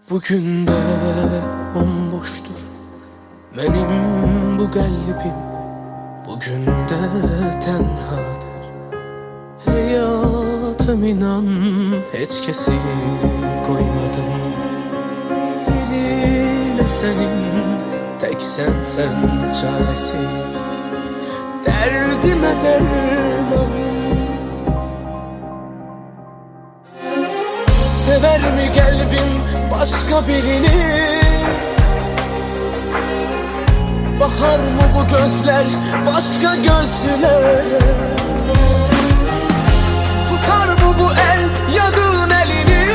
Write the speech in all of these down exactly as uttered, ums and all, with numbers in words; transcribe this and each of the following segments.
Bugün de bomboştur benim bu kalbim, bugün de tenhadır hayatım, inan hiç kesi koymadım. Yerine senin, tek sen sen çaresiz, derdime derman. Sever mi kalbim başka birini? Bakar mı bu gözler başka gözlere? Tutar mı bu el yadığın elini?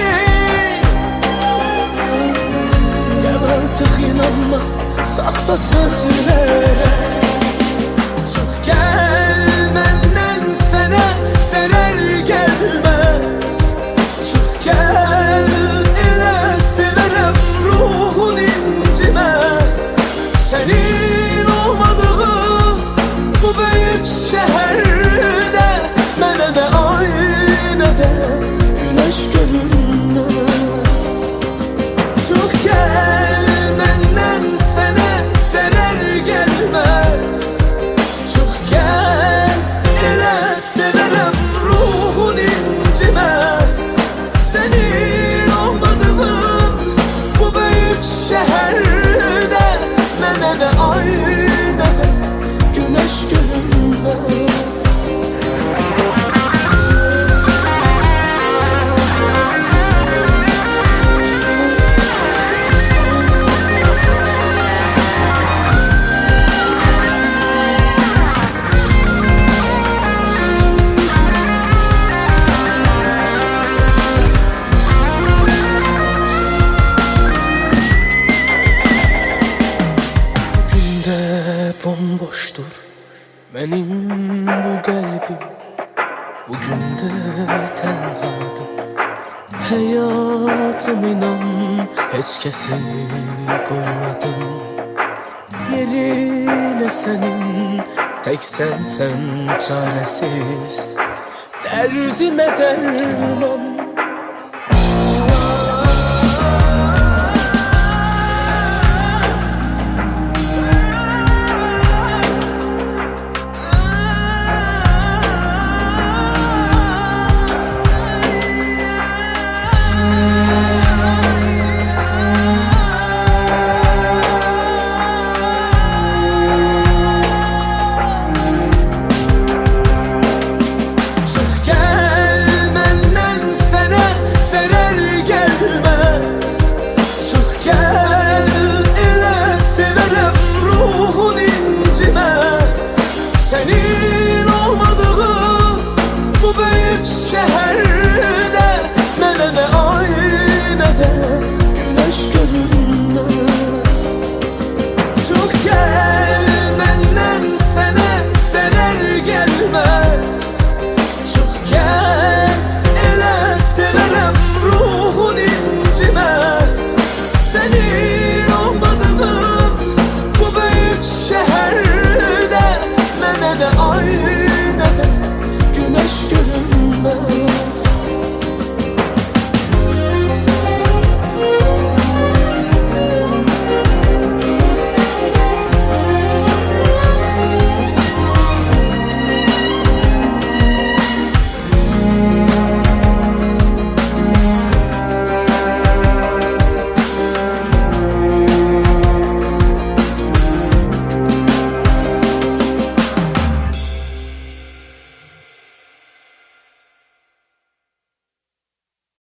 Gel artık inanma sahte sözlere. Çık gel benden sana zarar gelmez. Çık gel ile severim ruhun incimez. Senin olmadığın bu büyük şehirde mənə də aynədə güneş görünmez. Çık gel benden sana zarar gelmez. Çık gel ile severim ruhun incimez. Senin olmadığın bu büyük şehirde mənə də aynədə güneş görünmez. Bomboştur benim bu kalbim, bugün de tenhadım hayatım, inan hiç kesi koymadım. Yerine senin, tek sen sen çaresiz, derdime derman.